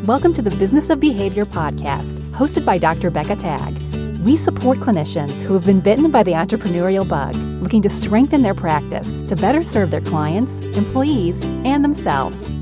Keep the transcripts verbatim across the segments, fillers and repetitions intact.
Welcome to the Business of Behavior podcast, hosted by Doctor Becca Tagg. We support clinicians who have been bitten by the entrepreneurial bug, looking to strengthen their practice to better serve their clients, employees, and themselves.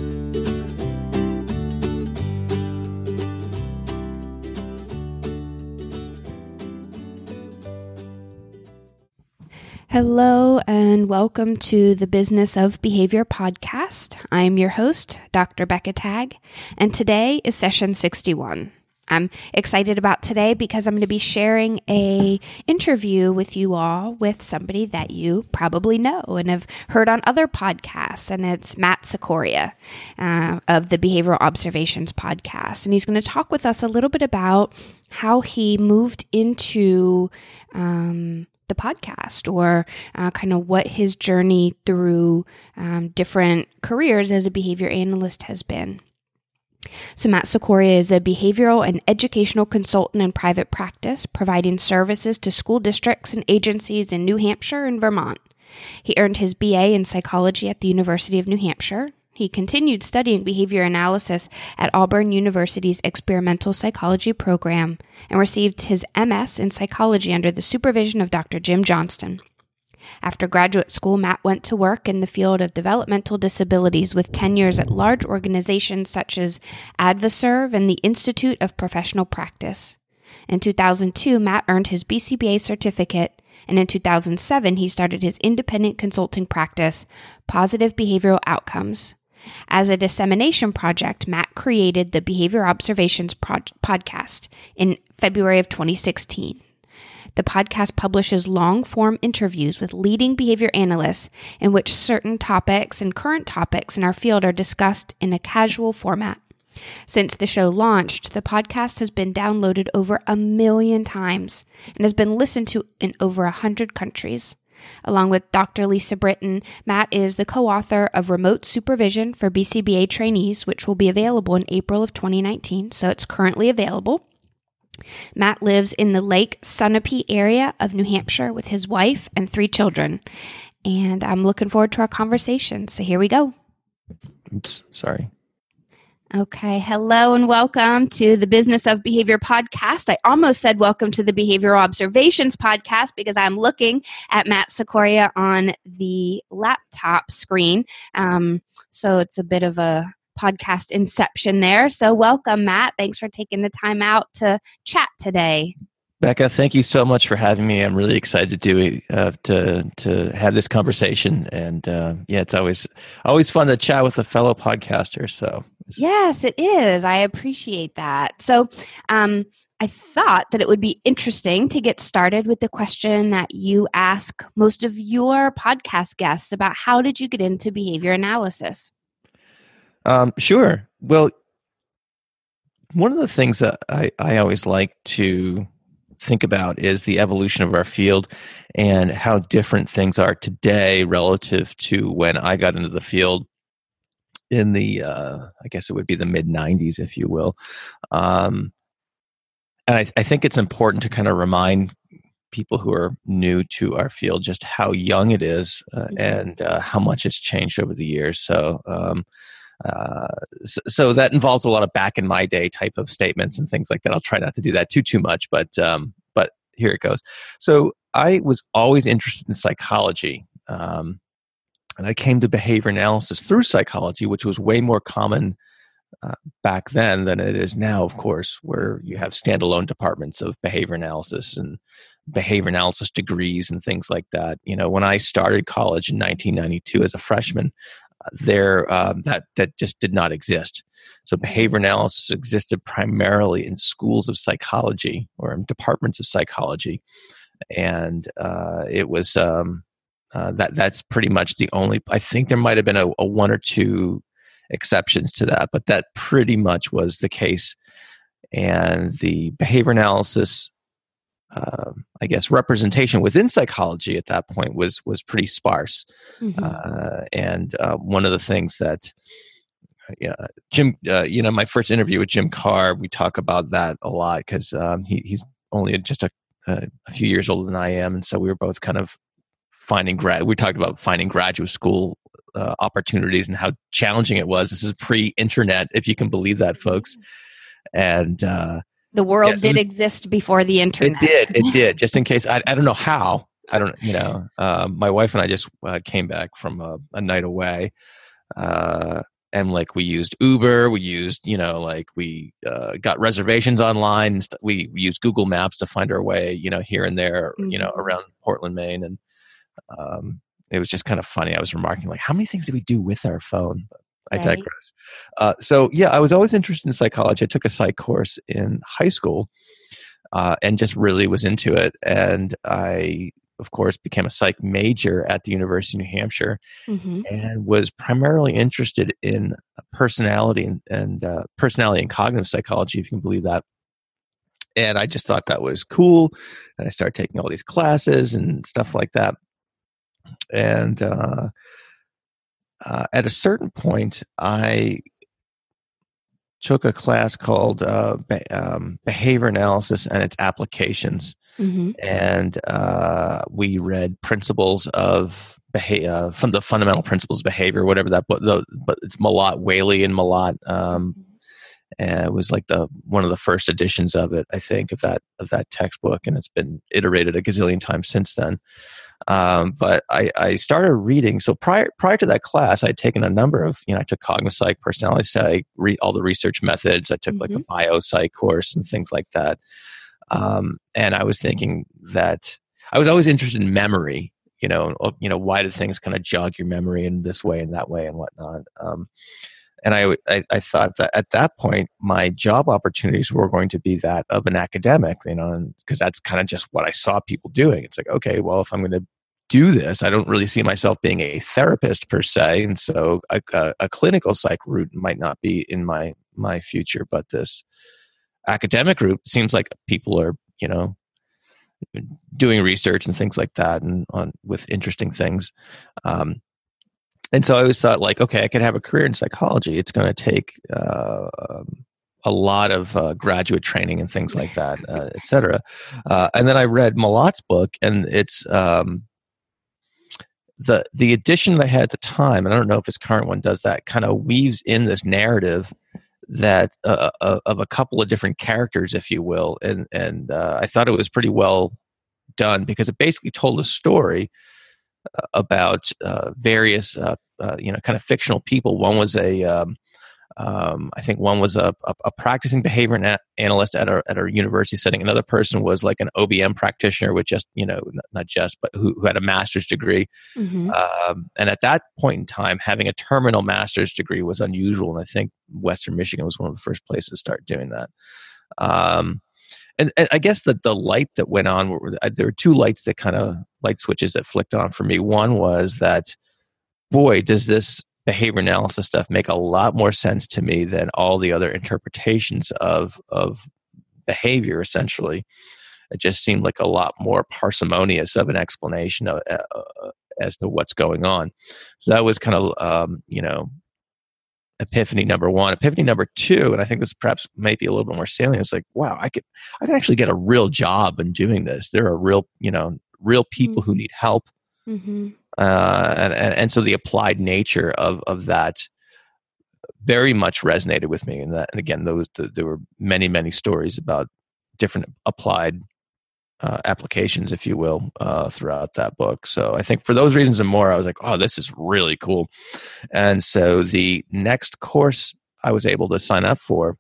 Hello and welcome to the Business of Behavior podcast. I'm your host, Doctor Becca Tagg, and today is session sixty-one. I'm excited about today because I'm going to be sharing a interview with you all with somebody that you probably know and have heard on other podcasts, and it's Matt Cicoria uh, of the Behavioral Observations podcast. And he's going to talk with us a little bit about how he moved into um, the podcast, or uh, kind of what his journey through um, different careers as a behavior analyst has been. So Matt Cicoria is a behavioral and educational consultant in private practice, providing services to school districts and agencies in New Hampshire and Vermont. He earned his B A in psychology at the University of New Hampshire. He continued studying behavior analysis at Auburn University's experimental psychology program and received his M S in psychology under the supervision of Doctor Jim Johnston. After graduate school, Matt went to work in the field of developmental disabilities with tenures at large organizations such as Advaserv and the Institute of Professional Practice. In two thousand two, Matt earned his B C B A certificate, and in two thousand seven, he started his independent consulting practice, Positive Behavioral Outcomes. As a dissemination project, Matt created the Behavior Observations Pro- podcast in February of twenty sixteen. The podcast publishes long-form interviews with leading behavior analysts in which certain topics and current topics in our field are discussed in a casual format. Since the show launched, the podcast has been downloaded over a million times and has been listened to in over a hundred countries. Along with Doctor Lisa Britton, Matt is the co-author of Remote Supervision for B C B A Trainees, which will be available in April of twenty nineteen, so it's currently available. Matt lives in the Lake Sunapee area of New Hampshire with his wife and three children, and I'm looking forward to our conversation, so here we go. Oops, sorry. Okay, hello and welcome to the Business of Behavior podcast. I almost said welcome to the Behavioral Observations podcast because I'm looking at Matt Cicoria on the laptop screen. Um, so it's a bit of a podcast inception there. So welcome, Matt. Thanks for taking the time out to chat today. Becca, thank you so much for having me. I'm really excited to do it, uh, to to have this conversation, and uh, yeah, it's always always fun to chat with a fellow podcaster. So yes, it is. I appreciate that. So um, I thought that it would be interesting to get started with the question that you ask most of your podcast guests about: how did you get into behavior analysis? Um, sure. Well, one of the things that I, I always like to think about is the evolution of our field and how different things are today relative to when I got into the field in the, uh, I guess it would be the mid nineties, if you will. Um, and I, I think it's important to kind of remind people who are new to our field just how young it is uh, mm-hmm. and uh, how much it's changed over the years. So, um, Uh, so, so that involves a lot of back in my day type of statements and things like that. I'll try not to do that too, too much, but, um, but here it goes. So I was always interested in psychology. Um, and I came to behavior analysis through psychology, which was way more common uh, back then than it is now, of course, where you have standalone departments of behavior analysis and behavior analysis degrees and things like that. You know, when I started college in nineteen ninety-two as a freshman, there um, that that just did not exist. So behavior analysis existed primarily in schools of psychology or in departments of psychology, and uh, it was um, uh, that that's pretty much the only. I think there might have been a, a one or two exceptions to that, but that pretty much was the case. And the behavior analysis, Uh, I guess, representation within psychology at that point was was pretty sparse. Mm-hmm. Uh, and uh, one of the things that, yeah, Jim, uh, you know, my first interview with Jim Carr, we talk about that a lot because um, he, he's only just a, a, a few years older than I am, and so we were both kind of finding grad. We talked about finding graduate school uh, opportunities and how challenging it was. This is pre-internet, if you can believe that, folks. And uh, the world yeah, so did exist before the internet. It did. It did. Just in case, I, I don't know how. I don't, you know, uh, my wife and I just uh, came back from a, a night away. Uh, and like we used Uber, we used, you know, like we uh, got reservations online. And st- we used Google Maps to find our way, you know, here and there, mm-hmm. you know, around Portland, Maine. And um, it was just kind of funny. I was remarking, like, how many things did we do with our phone? But I right. digress. Uh, so, yeah, I was always interested in psychology. I took a psych course in high school uh, and just really was into it. And I, of course, became a psych major at the University of New Hampshire, mm-hmm. and was primarily interested in personality and, and uh, personality and cognitive psychology, if you can believe that. And I just thought that was cool. And I started taking all these classes and stuff like that. And uh, uh, at a certain point, I took a class called uh, be- um, Behavior Analysis and Its Applications. Mm-hmm. And uh, we read principles of behavior, uh, from the fundamental principles of behavior, whatever that, but, the, but it's Malott, Whaley and Malott. Um, and it was like the one of the first editions of it, I think, of that of that textbook, and it's been iterated a gazillion times since then. Um, but I, I started reading. So prior prior to that class, I'd taken a number of, you know, I took cognitive psych, personality psych, read all the research methods. I took mm-hmm. like a bio psych course and things like that. Um, and I was thinking that I was always interested in memory, you know, you know, why do things kind of jog your memory in this way and that way and whatnot. Um, and I, I, I thought that at that point, my job opportunities were going to be that of an academic, you know, because that's kind of just what I saw people doing. It's like, okay, well, if I'm going to do this, I don't really see myself being a therapist per se. And so a, a, a clinical psych route might not be in my, my future, but this academic group seems like people are, you know, doing research and things like that, and on with interesting things. Um, and so I always thought, like, okay, I could have a career in psychology. It's going to take uh, um, a lot of uh, graduate training and things like that, uh, et cetera. Uh, and then I read Malott's book, and it's um, the the edition that I had at the time, and I don't know if his current one does that, kind of weaves in this narrative that uh, uh, of a couple of different characters, if you will, and and uh, I thought it was pretty well done, because it basically told a story uh, about uh, various uh, uh, you know kind of fictional people. One was a um, um, I think one was a, a, a practicing behavior na- analyst at a at a university setting. Another person was like an O B M practitioner with just you know not, not just but who, who had a master's degree. Mm-hmm. Um, and at that point in time, having a terminal master's degree was unusual, and I think Western Michigan was one of the first places to start doing that. Um, and, and I guess that the light that went on, were, there were two lights that kind of light switches that flicked on for me. One was that, boy, does this behavior analysis stuff make a lot more sense to me than all the other interpretations of of behavior. Essentially, it just seemed like a lot more parsimonious of an explanation of, uh, as to what's going on. So that was kind of um, you know epiphany number one. Epiphany number two, and I think this perhaps might be a little bit more salient. It's like, wow, I could I could actually get a real job in doing this. There are real you know real people mm-hmm. who need help. Mm-hmm. Uh, and, and and so the applied nature of of that very much resonated with me. And that, and again, those the, there were many many stories about different applied uh, applications, if you will, uh, throughout that book. So I think for those reasons and more, I was like, oh, this is really cool. And so the next course I was able to sign up for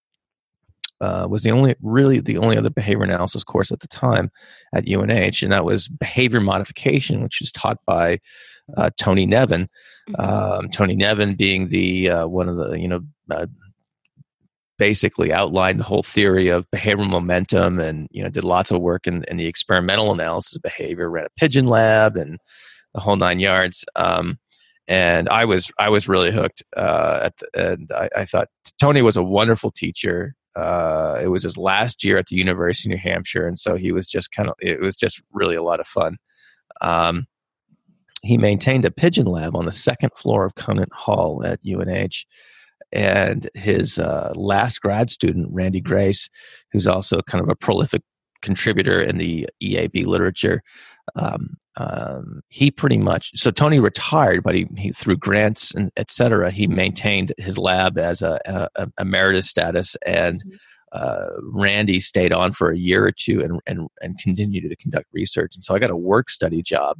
Uh, was the only, really the only other behavior analysis course at the time at U N H, and that was behavior modification, which is taught by uh, Tony Nevin. Mm-hmm. Um, Tony Nevin being the uh, one of the you know uh, basically outlined the whole theory of behavioral momentum, and you know did lots of work in, in the experimental analysis of behavior. Ran a pigeon lab and the whole nine yards. Um, and I was I was really hooked. Uh, at the, and I, I thought Tony was a wonderful teacher. Uh, it was his last year at the University of New Hampshire, and so he was just kind of, it was just really a lot of fun. Um, he maintained a pigeon lab on the second floor of Conant Hall at U N H, and his uh, last grad student, Randy Grace, who's also kind of a prolific contributor in the E A B literature, um, um, he pretty much, so Tony retired, but he, he through grants and et cetera, he maintained his lab as a, a, a emeritus status, and uh, Randy stayed on for a year or two and, and, and continued to conduct research. And so I got a work study job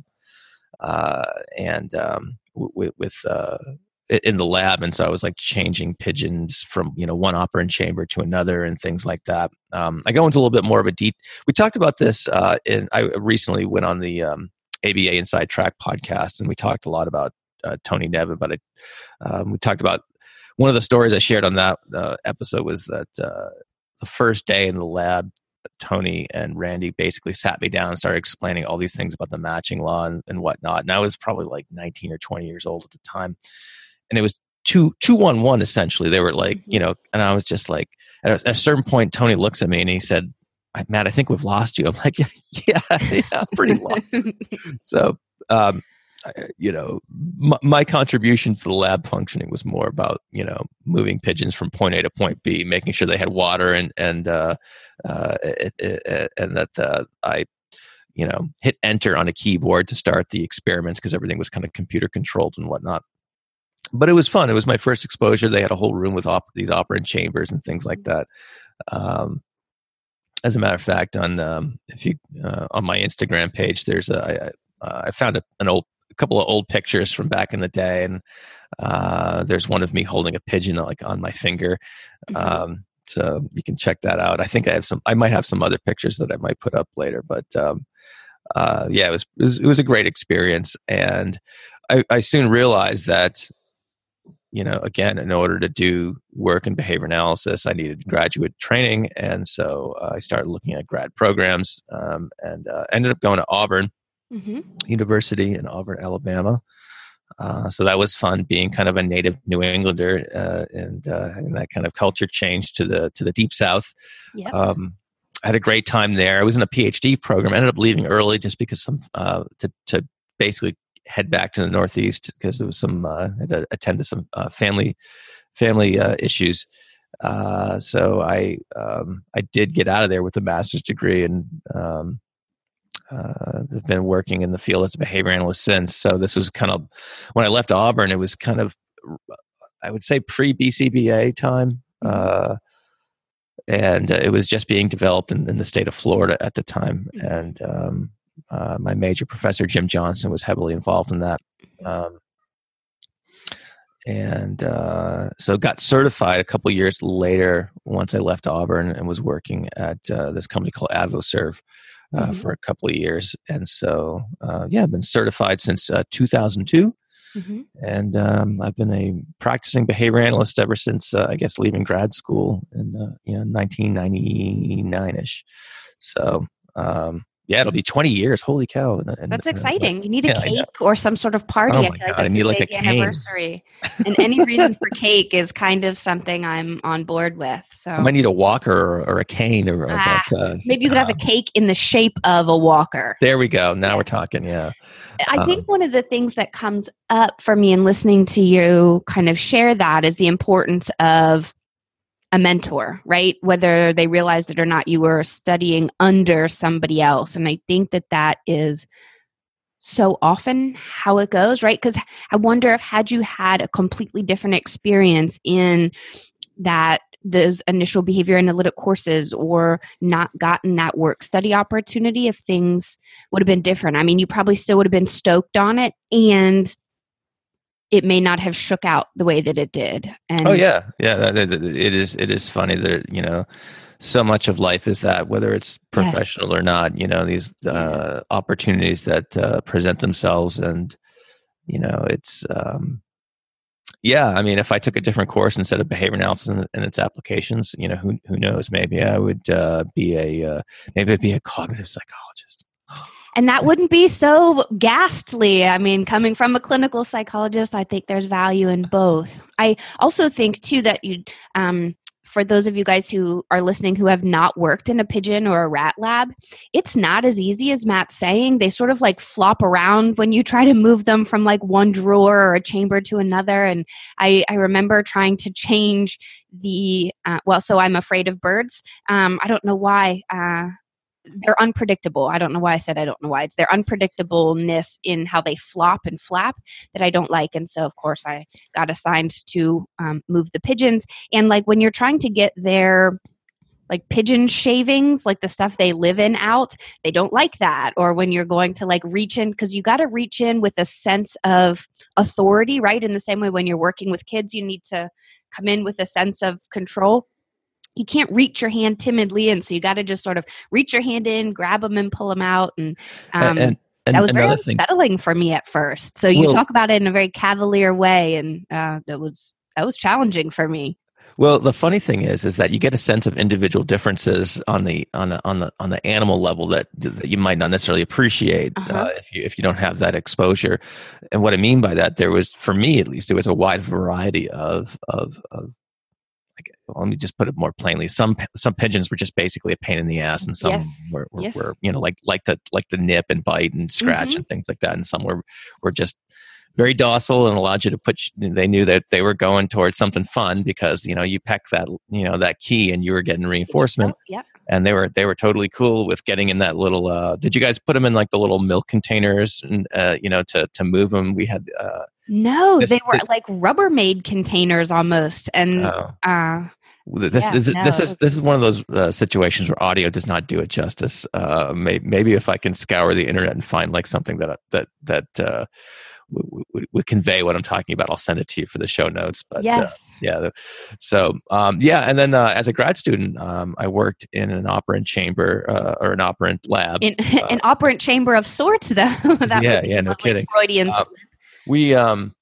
uh, and um, w- with uh, in the lab. And so I was like changing pigeons from, you know, one operant chamber to another and things like that. Um, I go into a little bit more of a deep, we talked about this uh, in, I recently went on the um, A B A Inside Track podcast, and we talked a lot about uh, Tony Nevin, but it, um, we talked about one of the stories I shared on that uh, episode was that uh, the first day in the lab, Tony and Randy basically sat me down and started explaining all these things about the matching law and, and whatnot. And I was probably like nineteen or twenty years old at the time. And it was two, two, one, one, essentially. They were like, you know, and I was just like, at a, at a certain point, Tony looks at me and he said, Matt, I think we've lost you. I'm like, yeah, yeah, yeah I'm pretty lost. So, um, you know, my, my contribution to the lab functioning was more about, you know, moving pigeons from point A to point B, making sure they had water, and and uh, uh, it, it, and that uh, I, you know, hit enter on a keyboard to start the experiments because everything was kind of computer controlled and whatnot. But it was fun. It was my first exposure. They had a whole room with op- these operant chambers and things like that. Um, as a matter of fact, on um, if you uh, on my Instagram page, there's a I, I found a, an old. a couple of old pictures from back in the day, and uh, there's one of me holding a pigeon like on my finger. Mm-hmm. Um, so you can check that out. I think I have some. I might have some other pictures that I might put up later. But um, uh, yeah, it was, it was it was a great experience, and I, I soon realized that, you know, again, in order to do work in behavior analysis, I needed graduate training, and so uh, I started looking at grad programs, um, and uh, ended up going to Auburn. Mm-hmm. University in Auburn, Alabama. Uh, so that was fun, being kind of a native New Englander uh, and uh, having that kind of culture change to the to the deep South. Yep. Um, I had a great time there. I was in a PhD program. I ended up leaving early just because some uh, to to basically head back to the Northeast because there was some uh, I had to attend to some uh, family family uh, issues. Uh, so I um, I did get out of there with a master's degree, and um, Uh, I've been working in the field as a behavior analyst since. So this was kind of, when I left Auburn, it was kind of, I would say pre-B C B A time. Uh, and uh, it was just being developed in, in the state of Florida at the time. And um, uh, my major professor, Jim Johnson, was heavily involved in that. Um, and uh, so got certified a couple years later once I left Auburn, and was working at uh, this company called Avoserve. Uh, mm-hmm. for a couple of years. And so, uh, yeah, I've been certified since uh, two thousand two. Mm-hmm. And um, I've been a practicing behavior analyst ever since, uh, I guess, leaving grad school in uh, you know, nineteen ninety-nine-ish. So, um, yeah, it'll be twenty years. Holy cow. And, and, that's exciting. Uh, you need a yeah, cake or some sort of party. Oh I my feel God, like that's I need a like big a cane. Anniversary. And any reason for cake is kind of something I'm on board with. So I might need a walker or, or a cane. Or, or ah, but, uh, maybe you could have a cake in the shape of a walker. There we go. Now yeah. we're talking, yeah. I um, think one of the things that comes up for me in listening to you kind of share that is the importance of a mentor, right? Whether they realized it or not, you were studying under somebody else. And I think that that is so often how it goes, right? Because I wonder if had you had a completely different experience in that, those initial behavior analytic courses, or not gotten that work study opportunity, if things would have been different. I mean, you probably still would have been stoked on it, and it may not have shook out the way that it did. And oh yeah, yeah, it is. It is funny that, you know, so much of life is that, whether it's professional yes. or not, you know, these uh, yes. opportunities that uh, present themselves, and you know, it's um, yeah. I mean, if I took a different course instead of behavior analysis and, and its applications, you know, who who knows? Maybe I would uh, be a uh, maybe I'd be a cognitive psychologist. And that wouldn't be so ghastly. I mean, coming from a clinical psychologist, I think there's value in both. I also think, too, that you, um, for those of you guys who are listening who have not worked in a pigeon or a rat lab, it's not as easy as Matt's saying. They sort of like flop around when you try to move them from like one drawer or a chamber to another. And I, I remember trying to change the, uh, well, so I'm afraid of birds. Um, I don't know why. Uh, they're unpredictable. I don't know why I said I don't know why. It's their unpredictableness in how they flop and flap that I don't like. And so, of course, I got assigned to um, move the pigeons. And like when you're trying to get their like pigeon shavings, like the stuff they live in out, they don't like that. Or when you're going to like reach in, because you got to reach in with a sense of authority, right? In the same way when you're working with kids, you need to come in with a sense of control. You can't reach your hand timidly in, so you got to just sort of reach your hand in, grab them, and pull them out. And, um, and, and, and that was very thing, unsettling for me at first. So you well, talk about it in a very cavalier way, and uh, that was that was challenging for me. Well, the funny thing is, is that you get a sense of individual differences on the on the on the on the animal level that, that you might not necessarily appreciate uh-huh. uh, if you if you don't have that exposure. And what I mean by that, there was, for me at least, there was a wide variety of of of. Let me just put it more plainly. Some some pigeons were just basically a pain in the ass, and some yes. were, were, yes. were you know like like the like the nip and bite and scratch mm-hmm. and things like that. And some were were just very docile and allowed you to put. They knew that they were going towards something fun because you know you peck that you know that key and you were getting reinforcement. Yep. And they were they were totally cool with getting in that little. Uh, did you guys put them in like the little milk containers and uh, you know to to move them? We had. Uh, no, this, they were this, like Rubbermaid containers almost, and. Oh. Uh, This yeah, is no. this is this is one of those uh, situations where audio does not do it justice. Uh, may, maybe if I can scour the internet and find like something that that that uh, would, would, would convey what I'm talking about, I'll send it to you for the show notes. But yes. uh, yeah, so um, yeah, and then uh, as a grad student, um, I worked in an operant chamber uh, or an operant lab, in, uh, an operant chamber of sorts, though. that yeah, yeah, no kidding. Freudian. Uh, we um,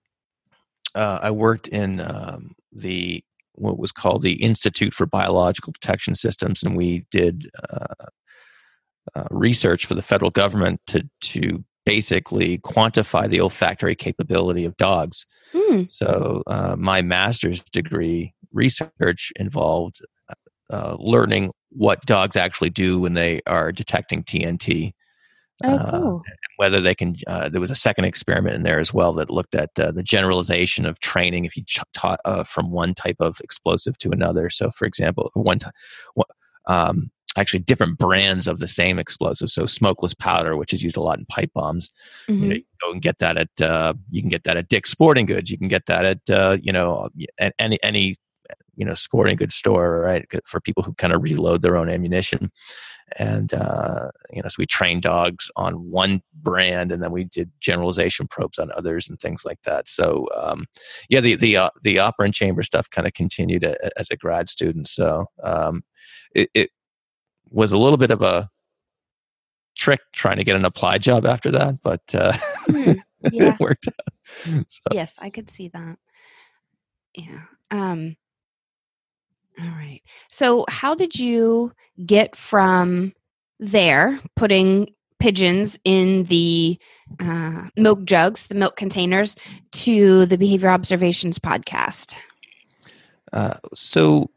uh, I worked in um, the what was called the Institute for Biological Protection Systems, and we did uh, uh, research for the federal government to to basically quantify the olfactory capability of dogs. Mm. So uh, my master's degree research involved uh, learning what dogs actually do when they are detecting T N T. Oh, uh, cool. Whether they can, uh, there was a second experiment in there as well that looked at uh, the generalization of training if you ch- taught uh, from one type of explosive to another. So, for example, one time, um, actually different brands of the same explosive. So, smokeless powder, which is used a lot in pipe bombs, Mm-hmm. you know, you can go and get that at uh, you can get that at Dick's Sporting Goods. You can get that at uh, you know at any any you know sporting goods store, right? For people who kind of reload their own ammunition. And, uh, you know, so we trained dogs on one brand and then we did generalization probes on others and things like that. So, um, yeah, the, the, uh, the operant chamber stuff kind of continued a, as a grad student. So, um, it, it was a little bit of a trick trying to get an applied job after that, but, uh, mm, yeah. it worked out. So. Yes, I could see that. Yeah. Um, All right. So how did you get from there, putting pigeons in the uh, milk jugs, the milk containers, to the Behavior Observations podcast? Uh, so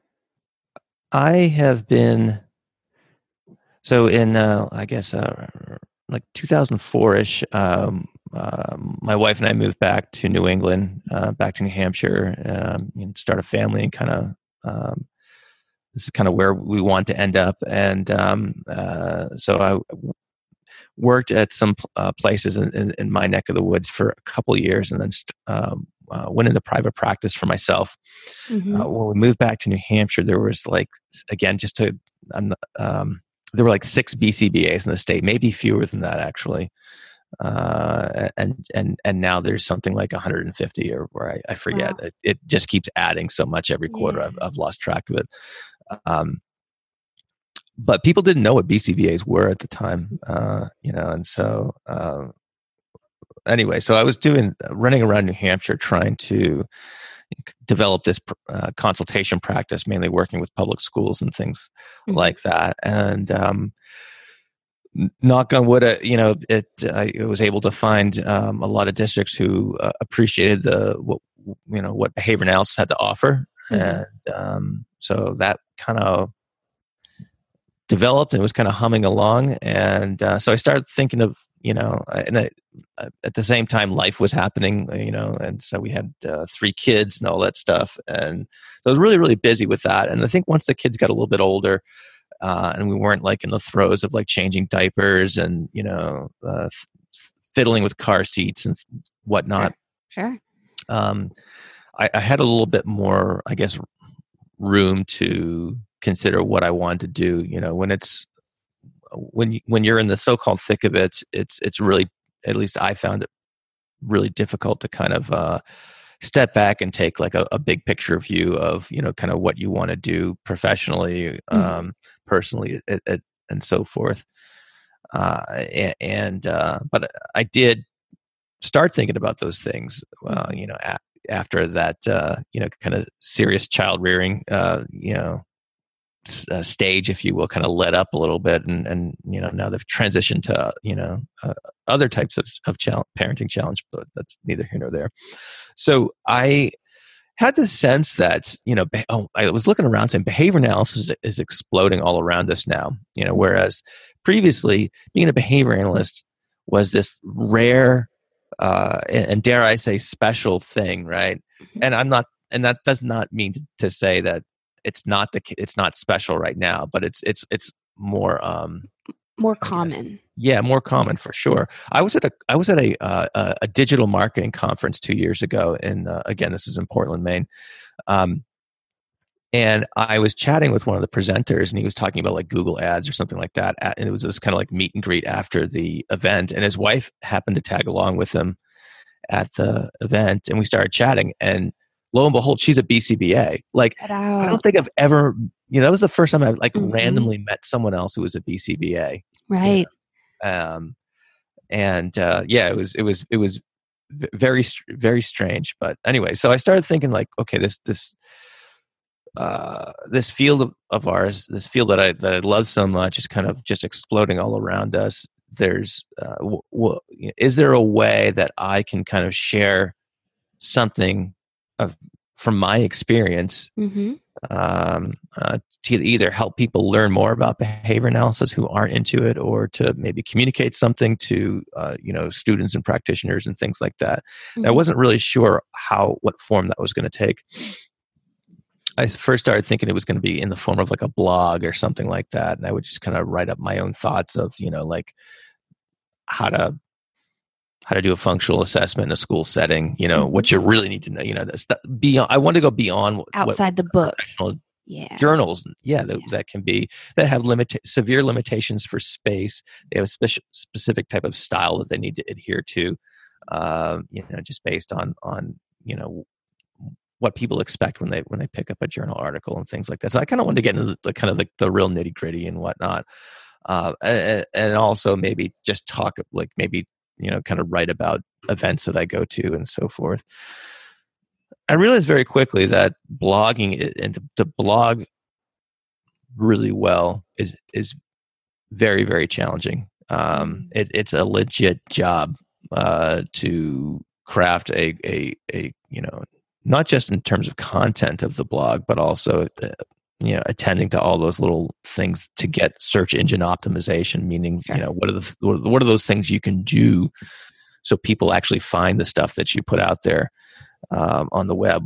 I have been, so in, uh, I guess, uh, like two thousand four-ish, um, uh, my wife and I moved back to New England, uh, back to New Hampshire, um, you know, start a family and kind of, um, this is kind of where we want to end up. And um, uh, so I w- worked at some uh, places in, in, in my neck of the woods for a couple of years and then st- um, uh, went into private practice for myself. Mm-hmm. Uh, when we moved back to New Hampshire, there was like, again, just to, um, um, there were like six B C B As in the state, maybe fewer than that actually. Uh, and, and, and now there's something like one hundred fifty or where I, I forget. Wow. It, it just keeps adding so much every quarter. Yeah. I've, I've lost track of it. Um, but people didn't know what B C B As were at the time, uh, you know, and so uh, anyway, so I was doing running around New Hampshire trying to develop this uh, consultation practice, mainly working with public schools and things mm-hmm. like that. And um, knock on wood, uh, you know, it I was able to find um, a lot of districts who uh, appreciated the what you know what behavior analysis had to offer. Mm-hmm. And um, so that kind of developed and it was kind of humming along. And uh, so I started thinking of, you know, and I, at the same time, life was happening, you know, and so we had uh, three kids and all that stuff. And so I was really, really busy with that. And I think once the kids got a little bit older, uh, and we weren't like in the throes of like changing diapers and you know uh, f- fiddling with car seats and whatnot. Sure. sure. Um, I, I had a little bit more, I guess, room to consider what I wanted to do. You know, when it's when you, when you're in the so-called thick of it, it's it's really, at least I found it really difficult to kind of uh, step back and take like a, a big picture view of, you know, kind of what you want to do professionally, um, mm-hmm. personally, it, it, and so forth. Uh, and, and uh, but I did start thinking about those things, uh, you know, a- after that, uh, you know, kind of serious child rearing, uh, you know, Uh, stage, if you will, kind of let up a little bit, and and you know now they've transitioned to you know uh, other types of of challenge, parenting challenge, but that's neither here nor there. So I had the sense that you know oh I was looking around saying behavior analysis is, is exploding all around us now. You know, whereas previously being a behavior analyst was this rare uh, and, and dare I say special thing, right? And I'm not, and that does not mean to say that it's not the it's not special right now, but it's it's it's more um more common. Yeah, more common for sure. I was at a I was at a uh, a digital marketing conference two years ago, and uh, again, this is in Portland, Maine. Um, and I was chatting with one of the presenters, and he was talking about like Google Ads or something like that. And it was this kind of like meet and greet after the event, and his wife happened to tag along with him at the event, and we started chatting. And lo and behold, she's a B C B A. Like, I don't think I've ever, you know, that was the first time I like mm-hmm. randomly met someone else who was a B C B A. Right. You know? Um, and uh, yeah, it was, it was, it was very, very strange. But anyway, so I started thinking like, okay, this, this, uh, this field of, of ours, this field that I, that I love so much is kind of just exploding all around us. There's, uh, w- w- is there a way that I can kind of share something of from my experience mm-hmm. um, uh, to either help people learn more about behavior analysis who aren't into it, or to maybe communicate something to uh, you know students and practitioners and things like that. Mm-hmm. I wasn't really sure how what form that was going to take. I first started thinking it was going to be in the form of like a blog or something like that, and I would just kind of write up my own thoughts of you know like how to how to do a functional assessment in a school setting, you know, mm-hmm. what you really need to know, you know, that's beyond, I want to go beyond outside what, the books, yeah. journals. Yeah. That, yeah. that can be, that have limit, severe limitations for space. They have a special, specific type of style that they need to adhere to, um, you know, just based on, on, you know, what people expect when they, when they pick up a journal article and things like that. So I kind of wanted to get into the, the kind of the, the real nitty gritty and whatnot. Uh, and, and also maybe just talk like maybe, you know, kind of write about events that I go to and so forth. I realized very quickly that blogging and to blog really well is is very, very challenging. Um, it, it's a legit job uh, to craft a, a, a, you know, not just in terms of content of the blog, but also, uh, you know, attending to all those little things to get search engine optimization, meaning, sure. you know, what are the, what are those things you can do so people actually find the stuff that you put out there um, on the web,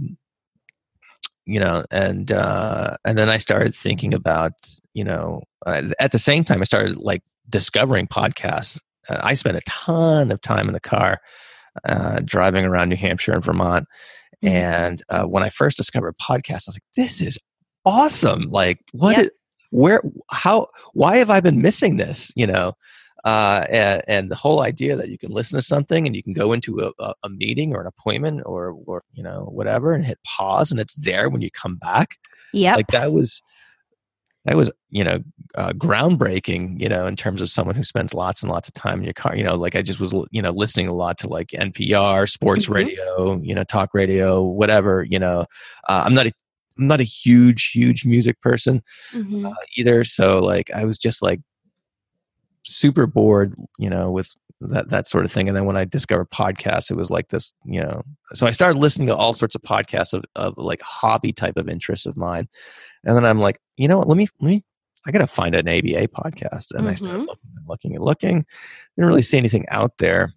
you know, and, uh, and then I started thinking about, you know, uh, at the same time I started like discovering podcasts. Uh, I spent a ton of time in the car uh, driving around New Hampshire and Vermont. Mm-hmm. And uh, when I first discovered podcasts, I was like, this is awesome. Like what, yep. is, where, how, why have I been missing this? You know? Uh, and, and the whole idea that you can listen to something and you can go into a, a, a meeting or an appointment or, or, you know, whatever, and hit pause and it's there when you come back. Yeah. Like that was, that was, you know, uh, groundbreaking, you know, in terms of someone who spends lots and lots of time in your car, you know, like I just was, you know, listening a lot to like N P R, sports mm-hmm. radio, you know, talk radio, whatever, you know, uh, I'm not a, I'm not a huge, huge music person mm-hmm. uh, either. So like, I was just like super bored, you know, with that, that sort of thing. And then when I discovered podcasts, it was like this, you know, so I started listening to all sorts of podcasts of, of like hobby type of interests of mine. And then I'm like, you know what, let me, let me, I got to find an A B A podcast. And mm-hmm. I started looking and looking and looking. Didn't really see anything out there.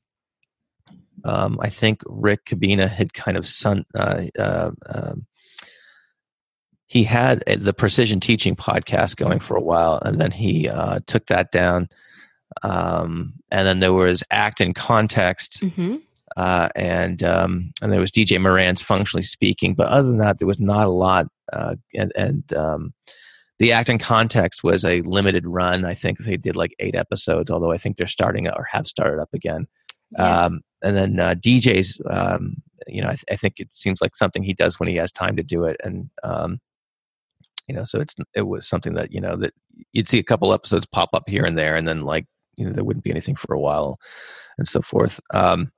Um, I think Rick Cabina had kind of sun, uh, uh, um, he had the Precision Teaching podcast going for a while, and then he uh, took that down. Um, and then there was Act in Context, Mm-hmm. uh, and um, and there was D J Moran's Functionally Speaking. But other than that, there was not a lot. Uh, and and um, the Act in Context was a limited run. I think they did like eight episodes, although I think they're starting or have started up again. Yes. Um, and then uh, D J's, um, you know, I, th- I think it seems like something he does when he has time to do it. And, um, you know, so it's, it was something that, you know, that you'd see a couple episodes pop up here and there, and then like, you know, there wouldn't be anything for a while and so forth. Um,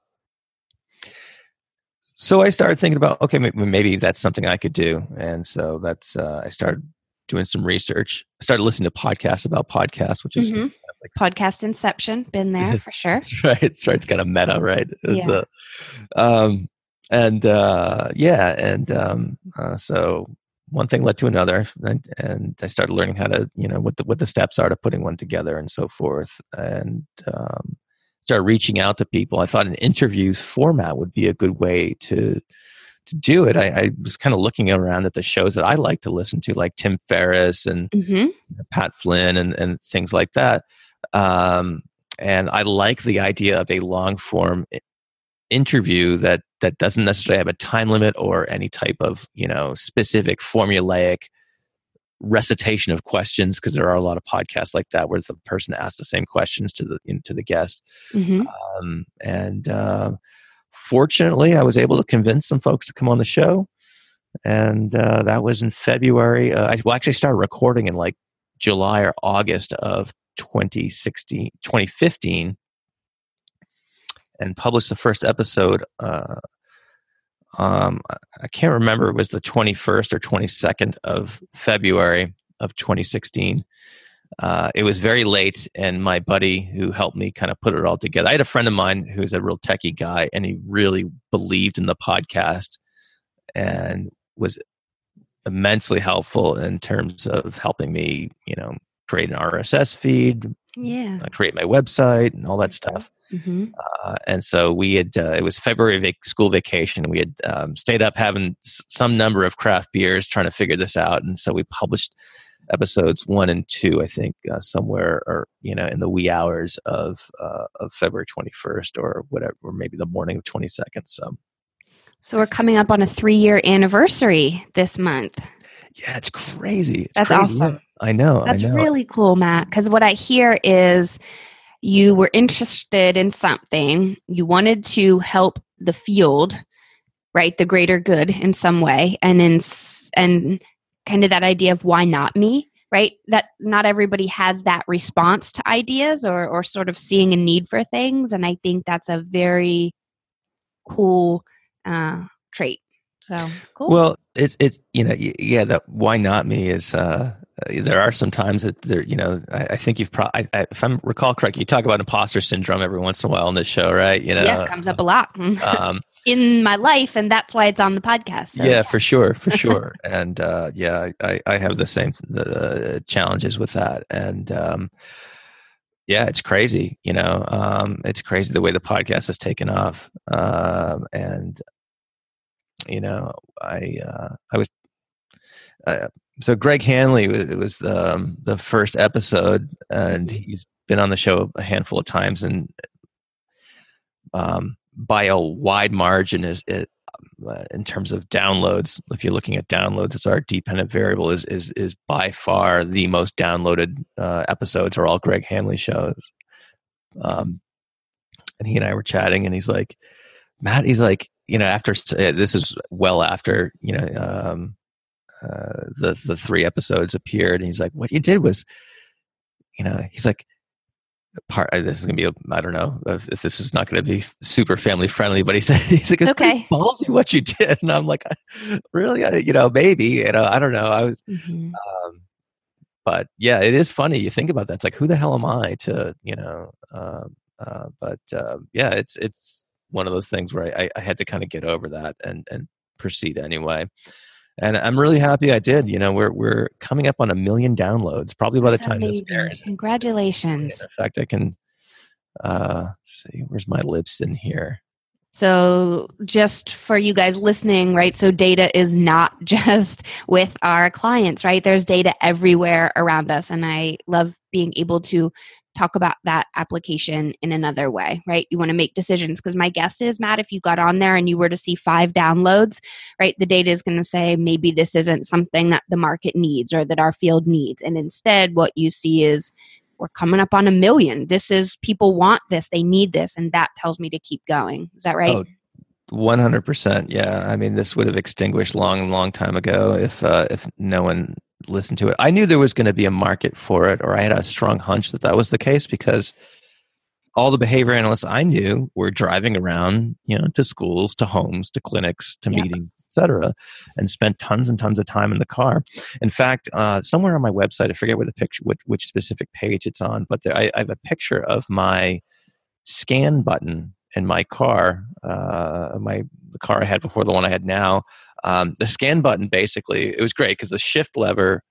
so I started thinking about, okay, maybe, maybe that's something I could do. And so that's, uh, I started doing some research. I started listening to podcasts about podcasts, which is Mm-hmm. like podcast inception. Been there for sure. That's right. It's right. It's kind of meta, right? It's Yeah. A, um, and uh, yeah, and um, uh, so one thing led to another, and, and I started learning how to, you know, what the what the steps are to putting one together and so forth, and um, started reaching out to people. I thought an interview format would be a good way to to do it. I, I was kind of looking around at the shows that I like to listen to, like Tim Ferriss and Mm-hmm. Pat Flynn and, and things like that. Um, and I like the idea of a long form interview that, that doesn't necessarily have a time limit or any type of, you know, specific formulaic recitation of questions. Cause there are a lot of podcasts like that where the person asks the same questions to the, to the guest. Mm-hmm. Um, and, uh, fortunately I was able to convince some folks to come on the show. And, uh, that was in February. Uh, I well, actually started recording in like July or August of twenty sixteen, twenty fifteen, and published the first episode. Uh, um, I can't remember, it was the twenty-first or twenty-second of February of twenty sixteen. Uh, it was very late, and my buddy who helped me kind of put it all together, I had a friend of mine who's a real techie guy, and he really believed in the podcast and was immensely helpful in terms of helping me, you know, create an R S S feed, Yeah. uh, create my website and all that stuff. Mm-hmm. Uh, and so we had, uh, it was February vac- school vacation. We had um, stayed up having s- some number of craft beers trying to figure this out. And so we published episodes one and two, I think, uh, somewhere or, you know, in the wee hours of, uh, of February twenty-first or whatever, or maybe the morning of twenty-second. So, So we're coming up on a three-year anniversary this month. yeah, it's crazy. It's That's crazy. awesome. I know. That's I know. really cool, Matt, because what I hear is you were interested in something, you wanted to help the field, right, the greater good in some way, and in and kind of that idea of why not me, right? That not everybody has that response to ideas or or sort of seeing a need for things, and I think that's a very cool uh, trait. So cool. Well, it's it's you know y- yeah that why not me is uh, there are some times that there you know I, I think you've probably if I recall correctly, you talk about imposter syndrome every once in a while on this show, right? You know, yeah, it comes up a lot um, in my life, and that's why it's on the podcast. So. Yeah, for sure, for sure, and uh, yeah, I, I have the same uh, challenges with that, and um, yeah, it's crazy. You know, um, it's crazy the way the podcast has taken off, um, and. You know, I uh, I was uh, so Greg Hanley was, was um, the first episode, and he's been on the show a handful of times, and um, by a wide margin is it uh, in terms of downloads. If you're looking at downloads, it's our dependent variable is is is by far the most downloaded uh, episodes are all Greg Hanley shows. Um, and he and I were chatting, and he's like, Matt, he's like. You know, after uh, this is well after you know um, uh, the the three episodes appeared, and he's like, "What you did was, you know," he's like, "Part this is gonna be, a, I don't know if, if this is not gonna be super family friendly," but he said, "He's like, it's okay. pretty ballsy what you did," and I'm like, "Really? I, you know, maybe, you know, I don't know." I was, Mm-hmm. um, but yeah, it is funny. You think about that. It's like, who the hell am I to, you know? Uh, uh, but uh, yeah, it's it's. One of those things where I, I had to kind of get over that and, and proceed anyway. And I'm really happy I did. You know, we're we're coming up on a million downloads, probably by That's the time amazing. this airs. Congratulations. In fact, I can uh, see, where's my lips in here? So just for you guys listening, right? So data is not just with our clients, right? There's data everywhere around us. And I love being able to talk about that application in another way, right? You want to make decisions because my guess is, Matt, if you got on there and you were to see five downloads, right, the data is going to say maybe this isn't something that the market needs or that our field needs. And instead, what you see is we're coming up on a million. This is, people want this, they need this, and that tells me to keep going. Is that right? Oh, one hundred percent. Yeah. I mean, this would have extinguished long, long time ago if uh, if no one listened to it. I knew there was going to be a market for it, or I had a strong hunch that that was the case because all the behavior analysts I knew were driving around, you know, to schools, to homes, to clinics, to Yeah. meetings, et cetera, and spent tons and tons of time in the car. In fact, uh, somewhere on my website, I forget where the picture, which, which specific page it's on, but there, I, I have a picture of my scan button in my car, uh, my the car I had before the one I had now. Um, the scan button basically, it was great because the shift lever,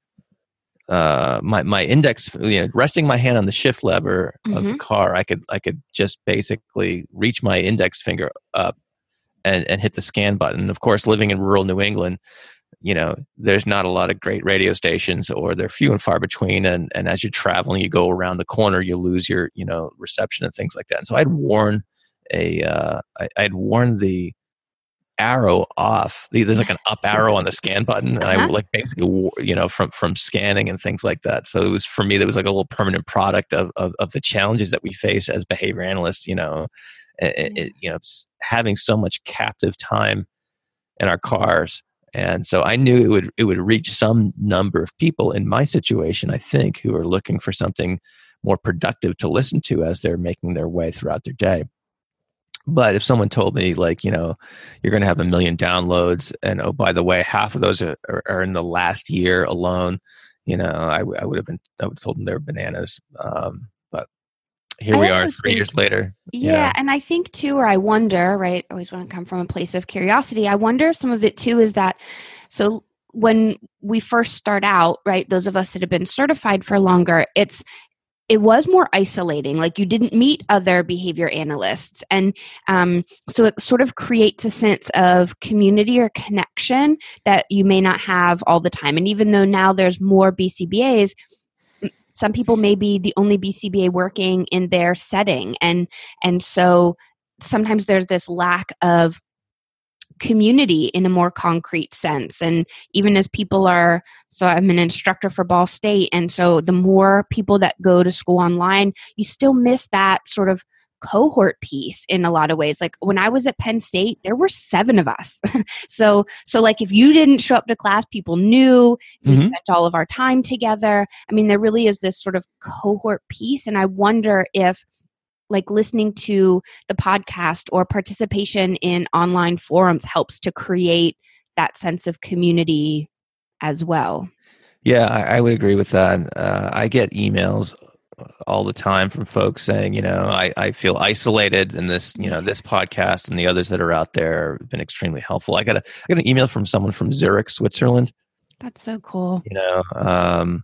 uh, my my index, you know, resting my hand on the shift lever mm-hmm. of the car, I could I could just basically reach my index finger up and and hit the scan button. Of course, living in rural New England, you know, there's not a lot of great radio stations, or they're few and far between. And and as you're traveling, you go around the corner, you lose your you know reception and things like that. And so I'd worn a uh, I, I'd worn the arrow off. There's like an up arrow on the scan button, and uh-huh. I like basically you know from from scanning and things like that. So it was, for me, that was like a little permanent product of of, of the challenges that we face as behavior analysts. You know, it, it, you know, having so much captive time in our cars. And so I knew it would it would reach some number of people in my situation, I think, who are looking for something more productive to listen to as they're making their way throughout their day. But if someone told me, like, you know, you're going to have a million downloads, and oh, by the way, half of those are, are, are in the last year alone, you know, I, w- I would have been, I would have told them they were bananas. Um, but here I we are, three think, years later. Yeah, you know. And I think too, or I wonder, right? I always want to come from a place of curiosity. I wonder if some of it too is that, so when we first start out, right, those of us that have been certified for longer, it's it was more isolating. Like, you didn't meet other behavior analysts. And um, so it sort of creates a sense of community or connection that you may not have all the time. And even though now there's more B C B As, some people may be the only B C B A working in their setting. And, and so sometimes there's this lack of community in a more concrete sense. And even as people are, so I'm an instructor for Ball State, and so the more people that go to school online, you still miss that sort of cohort piece in a lot of ways. Like when I was at Penn State, there were seven of us. so, so like if you didn't show up to class, people knew. We mm-hmm. spent all of our time together. I mean, there really is this sort of cohort piece. And I wonder if, like, listening to the podcast or participation in online forums helps to create that sense of community as well. Yeah, I, I would agree with that. Uh, I get emails all the time from folks saying, you know, I, I feel isolated, and this, you know, this podcast and the others that are out there have been extremely helpful. I got a, I got an email from someone from Zurich, Switzerland. That's so cool. You know, um,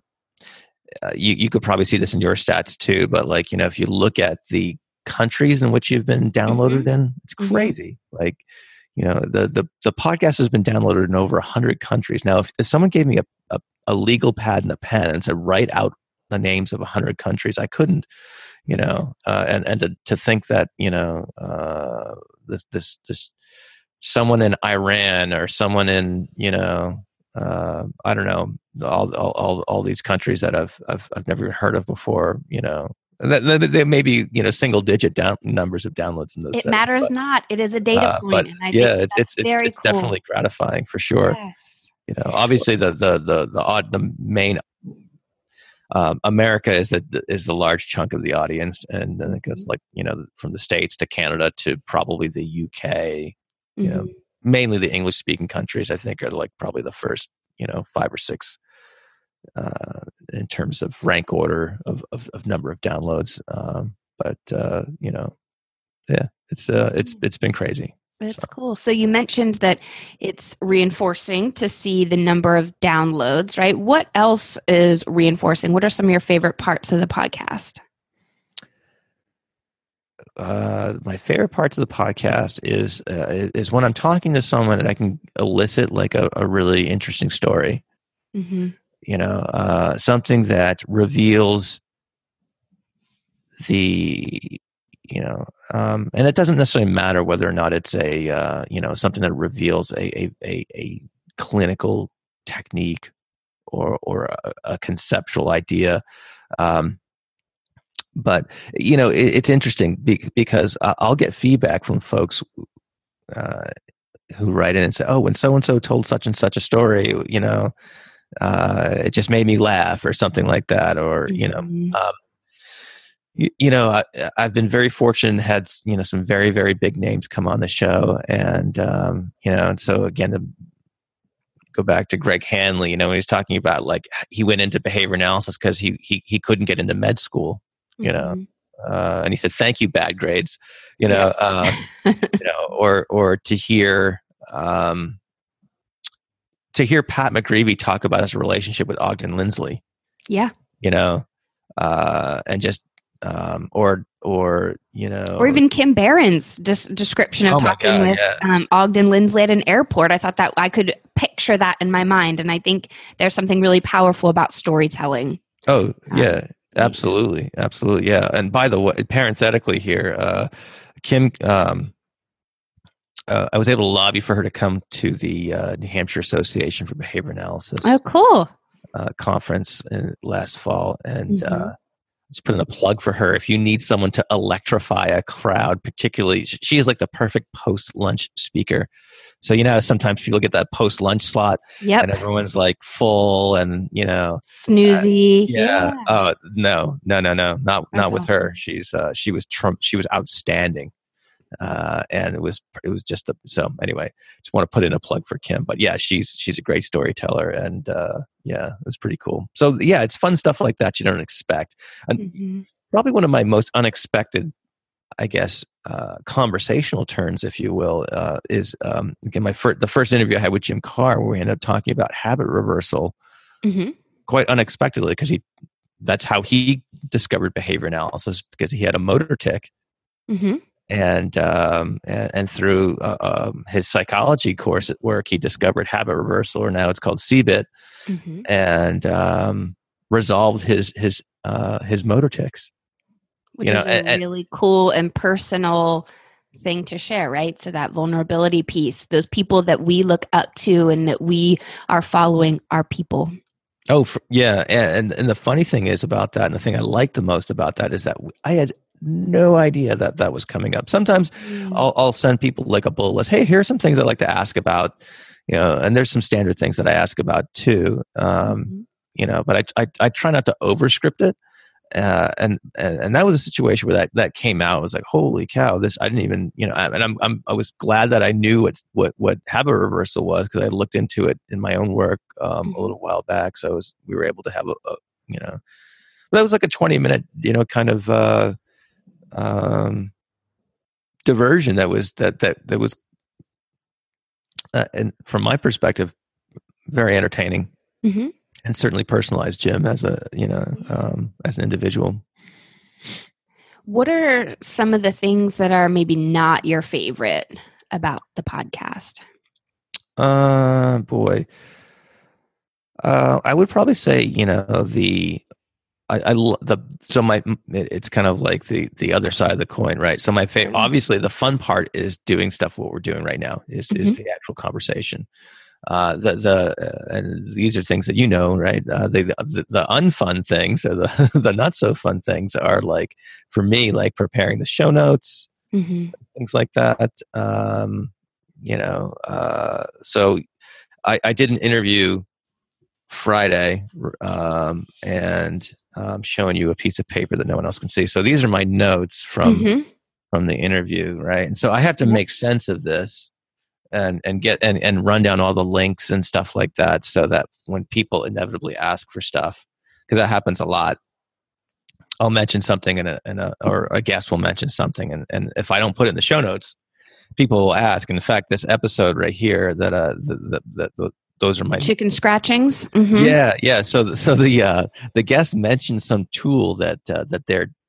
Uh, you, you could probably see this in your stats too, but like, you know, if you look at the countries in which you've been downloaded mm-hmm. in, it's crazy. Mm-hmm. Like, you know, the, the, the podcast has been downloaded in over a hundred countries. Now, if, if someone gave me a, a, a legal pad and a pen and said, write out the names of a hundred countries, I couldn't, you know, uh, and, and to, to think that, you know, uh, this, this, this, someone in Iran or someone in, you know, Uh, I don't know, all, all all all these countries that I've I've I've never heard of before. You know, that, that there may be, you know, single digit down numbers of downloads in those. It settings, matters but, not. It is a data uh, point. But and I yeah, think it's it's it's, it's cool. definitely gratifying for sure. Yes. You know, obviously the the the the odd the main. Um, America is the is the large chunk of the audience, and then it goes like, you know, from the States to Canada to probably the U K. You mm-hmm. know. Mainly the English-speaking countries, I think, are like probably the first, you know, five or six uh, in terms of rank order of, of, of number of downloads. Um, but uh, you know, yeah, it's uh, it's it's been crazy. That's so. cool. So you mentioned that it's reinforcing to see the number of downloads, right? What else is reinforcing? What are some of your favorite parts of the podcast? uh, my favorite parts of the podcast is uh, is when I'm talking to someone and I can elicit like a, a really interesting story. Mm-hmm. You know, uh, something that reveals the, you know, um, and it doesn't necessarily matter whether or not it's a, uh, you know, something that reveals a a, a, a clinical technique or or a, a conceptual idea. Um, but you know, it, it's interesting be, because I'll get feedback from folks uh, who write in and say, "Oh, when so and so told such and such a story, you know, uh, it just made me laugh," or something like that, or you know. Mm-hmm. Um, You, you know, I, I've been very fortunate, had, you know, some very, very big names come on the show. And, um, you know, and so again, to go back to Greg Hanley, you know, when he was talking about like, he went into behavior analysis because he, he, he couldn't get into med school, you Mm-hmm. know, uh, and he said, "Thank you, bad grades," you know, yeah. uh, you know, or, or to hear, um, to hear Pat McGreevy talk about his relationship with Ogden Lindsley. Yeah. You know, uh, and just, um, or, or, you know, or even Kim Barron's des- description of oh talking God, with yeah. um, Ogden Lindsley at an airport. I thought that I could picture that in my mind. And I think there's something really powerful about storytelling. Oh yeah, um, absolutely. Absolutely. Yeah. And by the way, parenthetically here, uh, Kim, um, uh, I was able to lobby for her to come to the uh, New Hampshire Association for Behavior Analysis Oh, cool. uh, conference in, last fall. And, Mm-hmm. uh, just put in a plug for her. If you need someone to electrify a crowd, particularly, she is like the perfect post-lunch speaker. So, you know, sometimes people get that post-lunch slot Yep. and everyone's like full and, you know, snoozy. Uh, yeah. yeah. Oh, no, no, no, no, not, That's not with awesome. her. She's, uh, she was Trump. She was outstanding. Uh, and it was, it was just a, so anyway, just want to put in a plug for Kim, but yeah, she's, she's a great storyteller and, uh, yeah, it's pretty cool. So yeah, it's fun stuff like that you don't expect. And Mm-hmm. probably one of my most unexpected, I guess, uh, conversational turns, if you will, uh, is, um, again, my first, the first interview I had with Jim Carr, where we ended up talking about habit reversal Mm-hmm. quite unexpectedly, because he, that's how he discovered behavior analysis, because he had a motor tic. Mm-hmm. And, um, and and through uh, um, his psychology course at work, he discovered habit reversal, or now it's called C B I T, Mm-hmm. and um, resolved his his uh, his motor tics. Which You know, is a and- and- really cool and personal thing to share, right? So that vulnerability piece, those people that we look up to and that we are following are people. Oh, for, yeah, and and the funny thing is about that, and the thing I like the most about that is that I had no idea that that was coming up. Sometimes Mm. I'll, I'll send people like a bullet list. Hey, here's some things I'd like to ask about, you know, and there's some standard things that I ask about too, um, Mm-hmm. you know, but I, I, I try not to overscript it. Uh, and, and, and that was a situation where that, that came out. I was like, holy cow, this, I didn't even, you know, and I'm, I'm, I was glad that I knew what, what, what habit reversal was, because I looked into it in my own work, um, Mm-hmm. a little while back. So I was, we were able to have a, a you know, that was like a twenty minute, you know, kind of, uh, um, diversion that was that that that was, uh, and from my perspective, very entertaining, Mm-hmm. and certainly personalized Jim as a you know um, as an individual. What are some of the things that are maybe not your favorite about the podcast? Uh, boy, uh, I would probably say you know the. I, I the so my it's kind of like the the other side of the coin, right? So my favorite, obviously, the fun part is doing stuff. What we're doing right now is Mm-hmm. is the actual conversation. Uh, the the uh, and these are things that you know, right? Uh, they, the the unfun things, or the the not so fun things, are like for me, like preparing the show notes, Mm-hmm. things like that. Um, you know, uh, so I, I did an interview Friday, um, and I'm showing you a piece of paper that no one else can see. So these are my notes from Mm-hmm. from the interview, right? And so I have to Yep. make sense of this and and get and, and run down all the links and stuff like that, so that when people inevitably ask for stuff, because that happens a lot, I'll mention something and a, and a or a guest will mention something, and, and if I don't put it in the show notes, people will ask. And in fact, this episode right here, that uh the the, the, the those are my Chicken scratchings. Mm-hmm. yeah yeah. So the, so the uh, the guest mentioned some tool that uh, that they're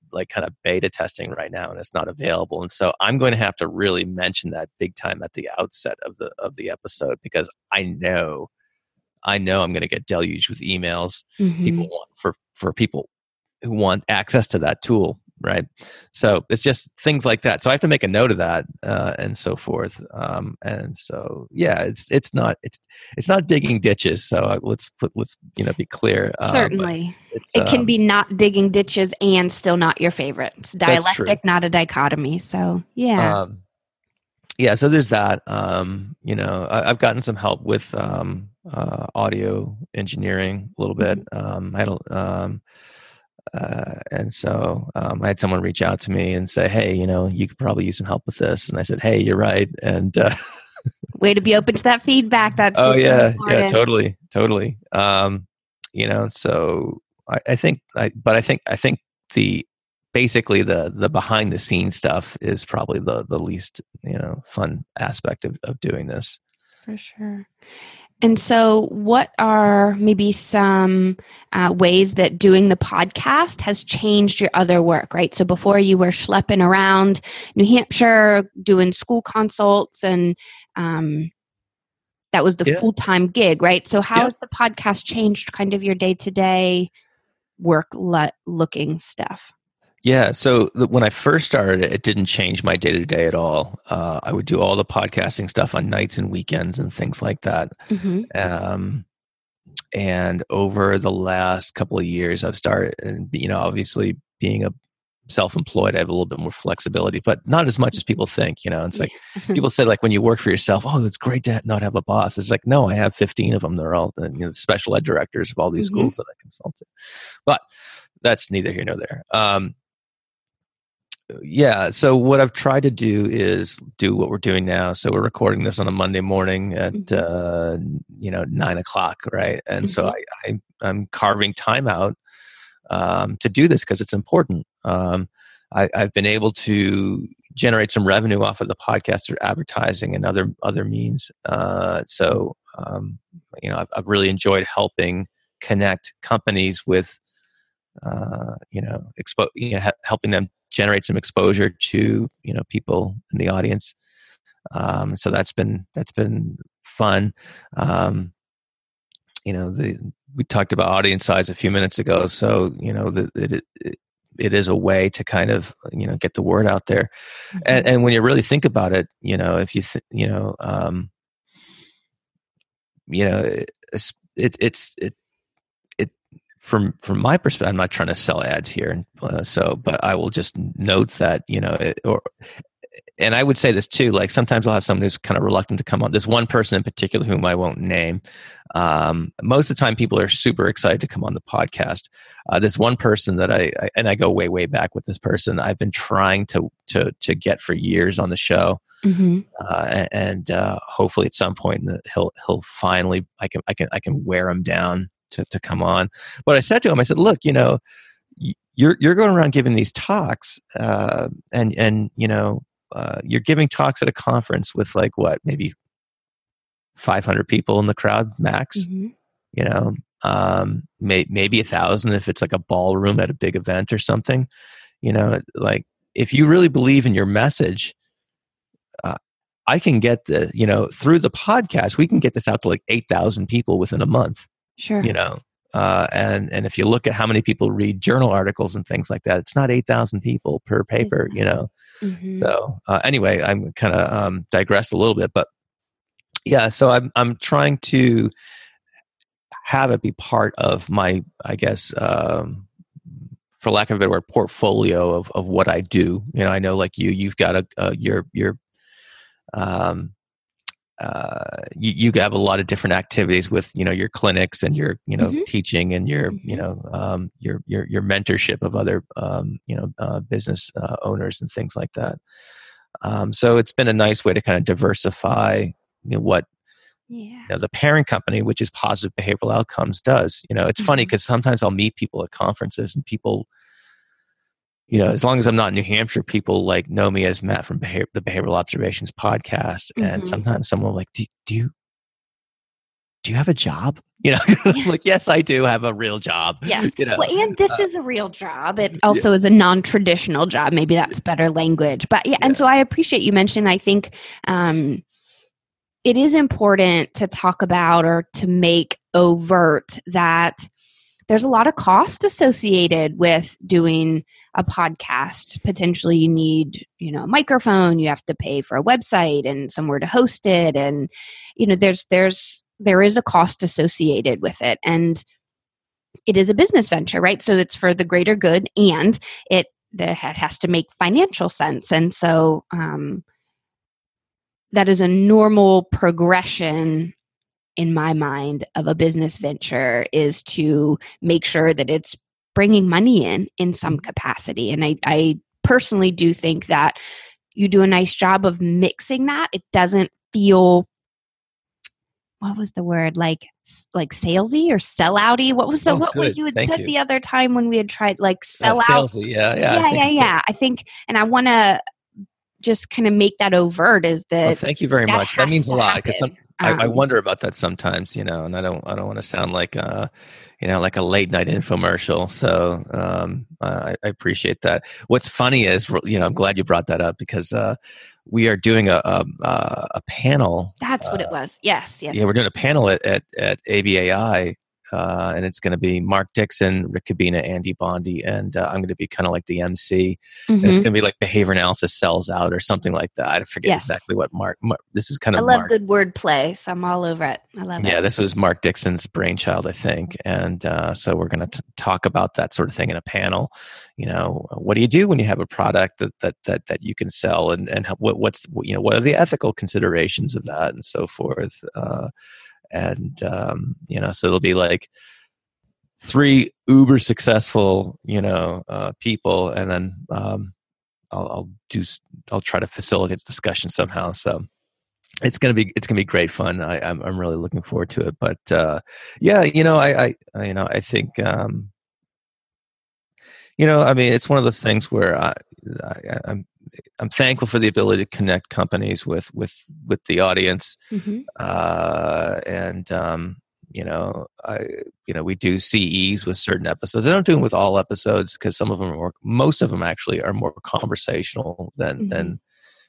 like kind of beta testing right now, and it's not available. And so I'm going to have to really mention that big time at the outset of the of the episode, because I know, I know I'm going to get deluged with emails. Mm-hmm. People want for for people who want access to that tool. Right. So it's just things like that. So I have to make a note of that, uh, and so forth. Um, and so, yeah, it's, it's not, it's, it's not digging ditches. So uh, let's put, let's, you know, be clear. Uh, Certainly. It's, it can um, be not digging ditches and still not your favorite. It's dialectic, not a dichotomy. So yeah. Um, yeah. So there's that, um, you know, I, I've gotten some help with, um, uh, audio engineering a little bit. Mm-hmm. Um, I don't, um, Uh, and so um, I had someone reach out to me and say, hey, you know, you could probably use some help with this. And I said, hey, you're right. And uh, way to be open to that feedback. That's oh yeah, important. yeah, totally, totally. Um, you know, so I, I think, I, but I think, I think the basically the the behind the scenes stuff is probably the the least, you know, fun aspect of, of doing this. For sure. And so what are maybe some uh, ways that doing the podcast has changed your other work, right? So before you were schlepping around New Hampshire, doing school consults, and um, that was the Yeah. full-time gig, right? So how Yeah. has the podcast changed kind of your day-to-day work le- looking stuff? Yeah. So the, when I first started, it didn't change my day to day at all. Uh, I would do all the podcasting stuff on nights and weekends and things like that. Mm-hmm. Um, and over the last couple of years, I've started, and you know, obviously being a self-employed, I have a little bit more flexibility, but not as much as people think. You know, it's like people say, like when you work for yourself, oh, it's great to not have a boss. It's like, no, I have fifteen of them. They're all, you know, special ed directors of all these Mm-hmm. schools that I consult in. But that's neither here nor there. Um, Yeah. So what I've tried to do is do what we're doing now. So we're recording this on a Monday morning at, Mhm. uh, you know, nine o'clock. Right. And so Mhm. I, I, I'm carving time out um, to do this because it's important. Um, I, I've been able to generate some revenue off of the podcast through advertising and other, other means. Uh, so, um, you know, I've, I've really enjoyed helping connect companies with, uh, you know, expo- you know, ha- helping them generate some exposure to, you know, people in the audience. Um, so that's been, that's been fun. Um, you know, the, we talked about audience size a few minutes ago. So, you know, the, it, it, it is a way to kind of, you know, get the word out there. Mhm. And, and when you really think about it, you know, if you, th- you know, um, you know, it's, it, it's, it, it, from, from my perspective, I'm not trying to sell ads here. Uh, so, but I will just note that, you know, it, or, and I would say this too, like sometimes I'll have someone who's kind of reluctant to come on. There's one person in particular whom I won't name. Um, most of the time people are super excited to come on the podcast. Uh, there's one person that I, I, and I go way, way back with this person I've been trying to, to, to get for years on the show. Mhm. Uh, and, uh, hopefully at some point he'll, he'll finally, I can, I can, I can wear him down to, to come on. But I said to him, I said, look, you know, you're, you're going around giving these talks, uh, and, and, you know, Uh, you're giving talks at a conference with like what, maybe five hundred people in the crowd max, Mhm. you know, um, may, maybe a thousand if it's like a ballroom at a big event or something, you know, like if you really believe in your message, uh, I can get the, you know, through the podcast, we can get this out to like eight thousand people within a month, Sure. you know. Uh, and, and if you look at how many people read journal articles and things like that, it's not eight thousand people per paper, you know? Mhm. So uh, anyway, I'm kind of um, digressed a little bit, but yeah, so I'm I'm trying to have it be part of my, I guess, um, for lack of a better word, portfolio of of what I do. You know, I know like you, you've got a, a your your um, uh, you, you have a lot of different activities with, you know, your clinics and your, you know, Mhm. teaching and your, Mhm. you know, um, your, your, your mentorship of other, um, you know, uh, business uh, owners and things like that. Um, so it's been a nice way to kind of diversify, you know, what, Yeah. you know, the parent company, which is Positive Behavioral Outcomes, does. You know, it's funny Mhm. because sometimes I'll meet people at conferences and people, you know, as long as I'm not in New Hampshire, people like know me as Matt from Behavior, the Behavioral Observations podcast. And Mhm. sometimes someone will like, do, do you, do you have a job? You know, like, yes, I do have a real job. Yes. You know? Well, and this uh, is a real job. It also yeah. is a non-traditional job. Maybe that's better language. But yeah, yeah. And so I appreciate you mentioning, I think um, it is important to talk about or to make overt that there's a lot of cost associated with doing a podcast. Potentially you need, you know, a microphone, you have to pay for a website and somewhere to host it. And, you know, there's, there's, there is a cost associated with it. And it is a business venture, right? So it's for the greater good, and it, it has to make financial sense. And so um, that is a normal progression in my mind of a business venture, is to make sure that it's bringing money in in some capacity. And I, I personally do think that you do a nice job of mixing that. It doesn't feel, what was the word, like like salesy or sellouty? What was the oh, what, what you had Thank said you. the other time when we had tried, like sell uh, out? Salesy, yeah, yeah, yeah, yeah, yeah. I think, and I want to just kind of make that overt, is that. Well, thank you very that much. That means a lot, because some I, um, I wonder about that sometimes, you know, and I don't I don't want to sound like uh you know like a late night infomercial. So um, I, I appreciate that. What's funny is, you know, I'm glad you brought that up, because uh, we are doing a a, a panel. That's what uh, it was. Yes, yes. Yeah, we're doing a panel at at, at A B A I. Uh, and it's going to be Mark Dixon, Rick Cabina, Andy Bondi, and uh, I'm going to be kind of like the M C. Mm-hmm. And it's going to be like behavior analysis sells out or something like that. I forget yes. exactly what Mark, Mark. This is kind of. I love Mark's, good wordplay, so I'm all over it. I love yeah, it. Yeah, this was Mark Dixon's brainchild, I think, and uh, so we're going to talk about that sort of thing in a panel. You know, what do you do when you have a product that that that, that you can sell, and and what what's you know what are the ethical considerations of that, and so forth. Uh, and um, you know, so it'll be like three uber successful, you know, uh, people, and then um, I'll, I'll do. I'll try to facilitate the discussion somehow. So it's gonna be it's gonna be great fun. I, I'm I'm really looking forward to it. But uh, yeah, you know, I, I you know I think um, you know I mean it's one of those things where I, I I'm I'm thankful for the ability to connect companies with with with the audience, mm-hmm. uh, and um, you know, I, you know, we do C Es with certain episodes. I don't do them with all episodes, because some of them are more, most of them actually are more conversational than, mm-hmm. than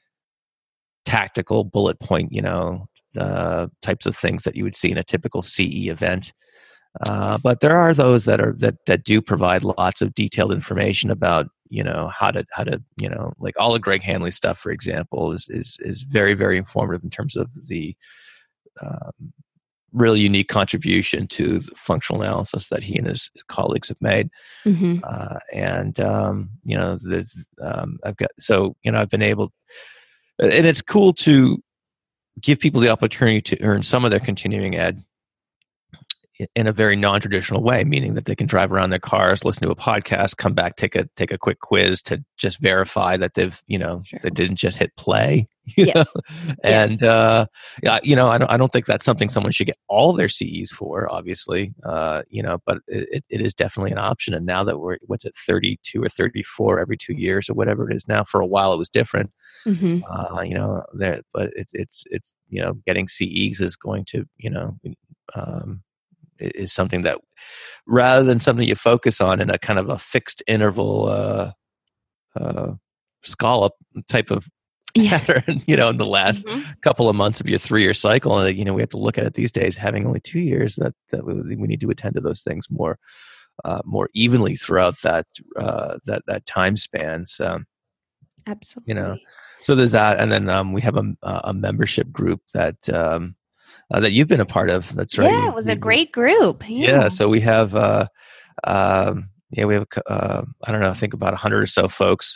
tactical bullet point, you know, uh, types of things that you would see in a typical C E event. Uh, but there are those that are, that, that do provide lots of detailed information about, you know, how to, how to, you know, like all of Greg Hanley's stuff, for example, is, is, is very, very informative in terms of the, um, really unique contribution to the functional analysis that he and his colleagues have made. Mm-hmm. Uh, and, um, you know, the, um, I've got, so, you know, I've been able, and it's cool to give people the opportunity to earn some of their continuing ed in a very non-traditional way, meaning that they can drive around their cars, listen to a podcast, come back, take a take a quick quiz to just verify that they've, you know, sure. they didn't just hit play. You yes. know? And, yes. uh, yeah, you know, I don't, I don't think that's something someone should get all their C Es for, obviously, uh, you know, but it, it is definitely an option. And now that we're, what's it, thirty-two or thirty-four every two years or whatever it is now, for a while it was different, mm-hmm. uh, you know, there, but it, it's, it's, you know, getting C Es is going to, you know, um, is something that, rather than something you focus on in a kind of a fixed interval uh, uh, scallop type of yeah. pattern, you know, in the last mm-hmm. couple of months of your three-year cycle, and you know, we have to look at it these days, having only two years, that, that we, we need to attend to those things more, uh, more evenly throughout that uh, that that time span. So, absolutely, you know, so there's that, and then um, we have a, a membership group that. Um, Uh, that you've been a part of. That's right. Yeah, it was a great group. Yeah. yeah so we have, uh, um, yeah, we have, uh, I don't know, I think about a hundred or so folks.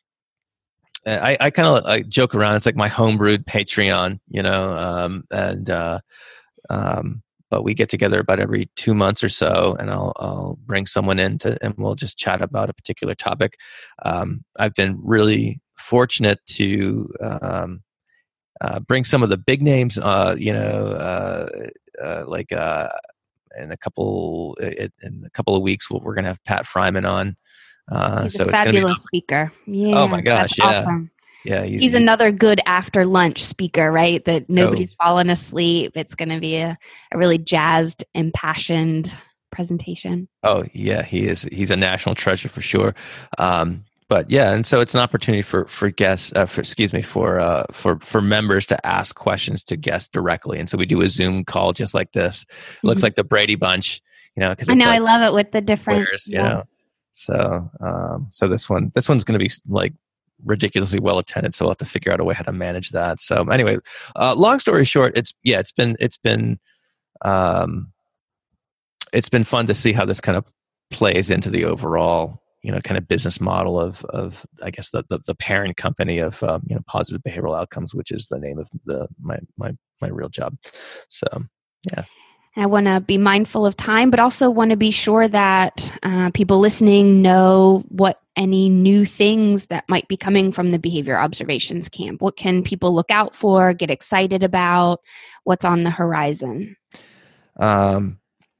I, I kind of I joke around. It's like my homebrewed Patreon, you know, um, and, uh, um, but we get together about every two months or so, and I'll, I'll bring someone in to, and we'll just chat about a particular topic. Um, I've been really fortunate to, um, Uh, bring some of the big names, uh, you know, uh, uh, like uh, in a couple in a couple of weeks, we're going to have Pat Fryman on. Uh, He's so a it's fabulous gonna be, speaker. Yeah. Oh my gosh! That's yeah. awesome. Yeah, he's, he's another good after lunch speaker, right? That nobody's oh, fallen asleep. It's going to be a, a really jazzed, impassioned presentation. Oh yeah, he is. He's a national treasure for sure. Um, but yeah, and so it's an opportunity for for guests, uh, for, excuse me, for uh, for for members to ask questions to guests directly. And so we do a Zoom call just like this. It mm-hmm. looks like the Brady Bunch, you know, because I know like I love it with the different, players, you yeah. know. So um, so this one this one's going to be like ridiculously well attended. So we'll have to figure out a way how to manage that. So anyway, uh, long story short, it's yeah, it's been it's been. Um, It's been fun to see how this kind of plays into the overall, you know, kind of business model of, of I guess the the, the parent company of um, you know, Positive Behavioral Outcomes, which is the name of the my my my real job. So yeah. I want to be mindful of time, but also want to be sure that uh, people listening know what any new things that might be coming from the Behavior Observations Camp. What can people look out for, get excited about? What's on the horizon? Um.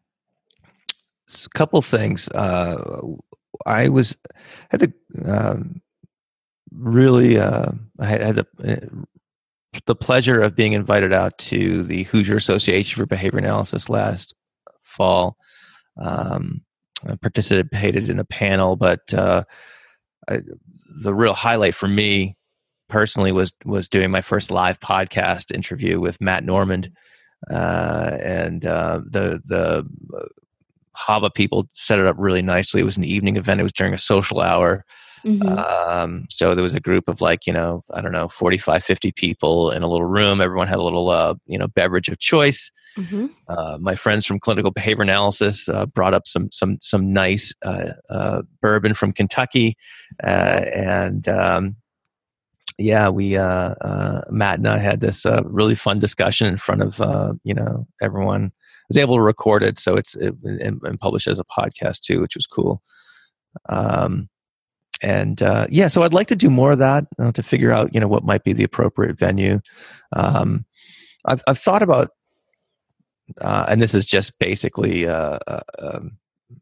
A couple things. Uh, I was had the um, really uh, I had the, uh, the pleasure of being invited out to the Hoosier Association for Behavior Analysis last fall. Um, I participated in a panel, but uh, I, the real highlight for me personally was was doing my first live podcast interview with Matt Normand, uh, and uh, the the. Uh, H A B A people set it up really nicely. It was an evening event. It was during a social hour. Mm-hmm. Um, so there was a group of like, you know, I don't know, forty-five, fifty people in a little room. Everyone had a little, uh, you know, beverage of choice. Mm-hmm. Uh, my friends from clinical behavior analysis uh, brought up some, some, some nice uh, uh, bourbon from Kentucky. Uh, and um, yeah, we, uh, uh, Matt and I had this uh, really fun discussion in front of, uh, you know, everyone. Was able to record it, so it's it, and, and publish it as a podcast too, which was cool. Um, and uh, yeah, so I'd like to do more of that uh, to figure out, you know, what might be the appropriate venue. Um, I've I've thought about, uh, and this is just basically, uh, uh, um,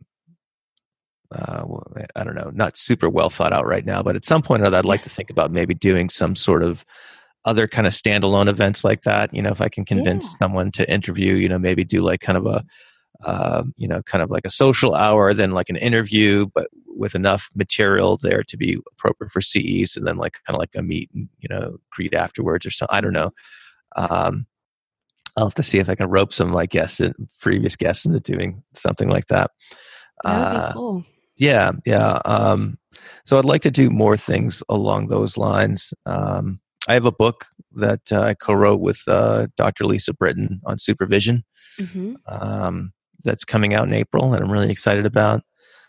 uh, I don't know, not super well thought out right now, but at some point I'd like to think about maybe doing some sort of other kind of standalone events like that. You know, if I can convince yeah. someone to interview, you know, maybe do like kind of a, uh, you know, kind of like a social hour, then like an interview, but with enough material there to be appropriate for C Es, and then like kind of like a meet and, you know, greet afterwards or something. I don't know. Um, I'll have to see if I can rope some like guests and previous guests into doing something like that. That would uh, be cool. Yeah. Yeah. Um, so I'd like to do more things along those lines. Um, I have a book that uh, I co-wrote with uh, Doctor Lisa Britton on supervision. Mm-hmm. Um, that's coming out in April, and I'm really excited about.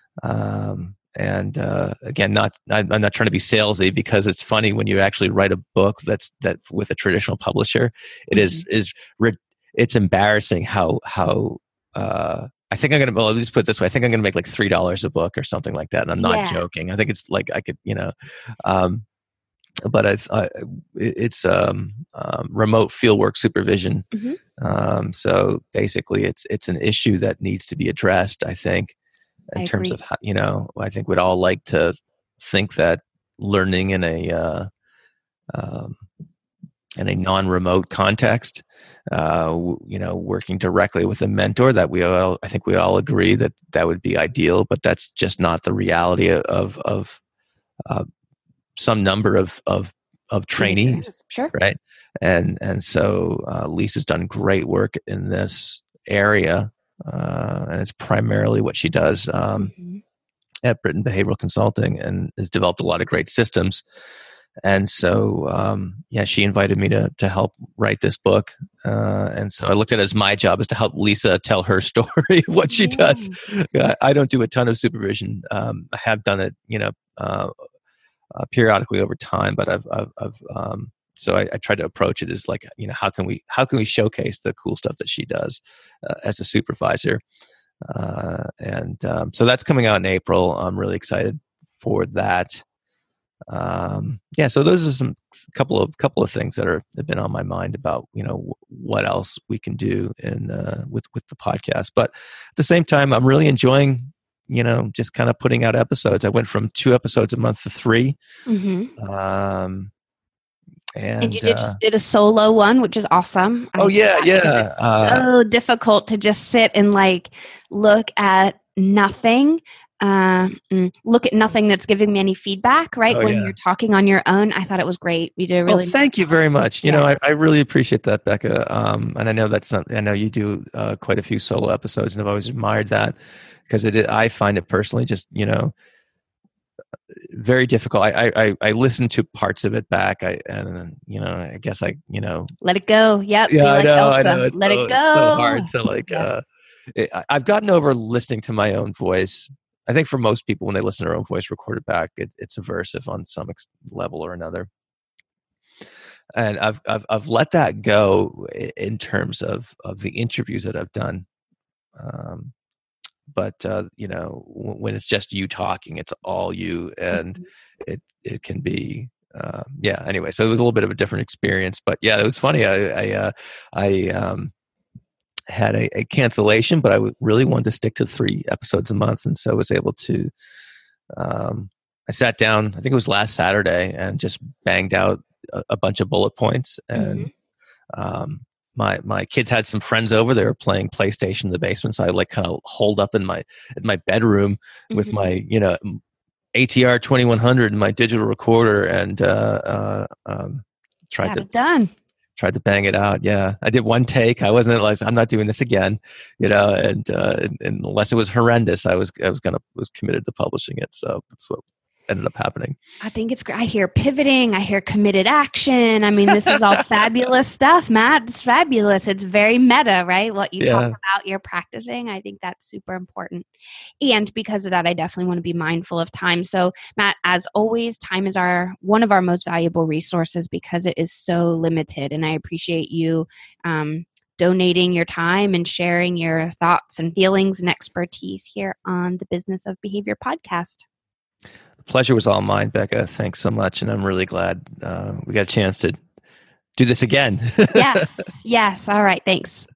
Um, and uh, again, not I'm, I'm not trying to be salesy, because it's funny when you actually write a book that's that with a traditional publisher. It mm-hmm. is is it's embarrassing how how. Uh, I think I'm gonna. Well, I'll just put it this way. I think I'm gonna make like three dollars a book or something like that, and I'm not yeah. joking. I think it's like I could, you know. Um, But I, I, it's um, um, remote fieldwork supervision. Mm-hmm. Um, so basically, it's it's an issue that needs to be addressed, I think, in I terms agree. of how, you know, I think we'd all like to think that learning in a uh, um, in a non-remote context, uh, you know, working directly with a mentor, that we all, I think we all agree that that would be ideal, but that's just not the reality of of. Uh, some number of, of, of trainees, sure. right? And, and so uh, Lisa's done great work in this area, uh, and it's primarily what she does um, mm-hmm. at Britton Behavioral Consulting, and has developed a lot of great systems. And so, um, yeah, she invited me to to help write this book, uh, and so I looked at it as my job is to help Lisa tell her story of what she yeah. does. I, I don't do a ton of supervision. Um, I have done it, you know, uh, Uh, periodically over time, but I've, I've, I've um, so I, I try to approach it as like, you know, how can we, how can we showcase the cool stuff that she does uh, as a supervisor? Uh, and um, so that's coming out in April. I'm really excited for that. Um, yeah, so those are some couple of couple of things that are have been on my mind about, you know, w- what else we can do in uh, with with the podcast. But at the same time, I'm really enjoying, you know, just kind of putting out episodes. I went from two episodes a month to three. Mm-hmm. Um, And And you did, uh, just did a solo one, which is awesome. I oh say yeah, that because yeah. it's Uh, so difficult to just sit and like look at nothing. Uh, mm, look at nothing that's giving me any feedback, right? oh When yeah. you're talking on your own, I thought it was great. You did a Well, really nice thank you job. very much. You Yeah. know, I, I really appreciate that, Becca. Um, and I know that's not. I know you do uh, quite a few solo episodes, and I've always admired that because it. I find it personally just you know very difficult. I I, I listen to parts of it back. I and you know I guess I you know Let it go. Yep. yeah Be I like know I know Elsa. it's Let so it it's so go. hard to like. Yes. Uh, it, I- I've gotten over listening to my own voice. I think for most people, when they listen to their own voice recorded back, it, it's aversive on some ex- level or another. And I've I've I've let that go in terms of of the interviews that I've done. Um, but uh, you know, w- when it's just you talking, it's all you, and Mhm. it it can be uh, yeah. Anyway, so it was a little bit of a different experience, but yeah, it was funny. I I uh, I um, had a, a cancellation, but I w- really wanted to stick to three episodes a month, and so I was able to. Um, I sat down. I think it was last Saturday, and just banged out a, a bunch of bullet points. And Mhm. um, my my kids had some friends over. They were playing PlayStation in the basement, so I like kind of holed up in my in my bedroom with Mhm. my you know A T R twenty-one hundred and my digital recorder, and uh, uh, um, tried Got to it done. tried to bang it out. Yeah, I did one take. I wasn't like I'm not doing this again, you know. And, uh, and, and unless it was horrendous, I was I was gonna was committed to publishing it. So that's what ended up happening. I think it's great. I hear pivoting. I hear committed action. I mean, this is all fabulous stuff, Matt. It's fabulous. It's very meta, right? What you talk Yeah, about, you're practicing. I think that's super important. And because of that, I definitely want to be mindful of time. So, Matt, as always, time is our one of our most valuable resources because it is so limited. And I appreciate you um, donating your time and sharing your thoughts and feelings and expertise here on the Business of Behavior podcast. the pleasure was all mine, Becca. Thanks so much, and I'm really glad uh, we got a chance to do this again. Yes. Yes. All right. Thanks.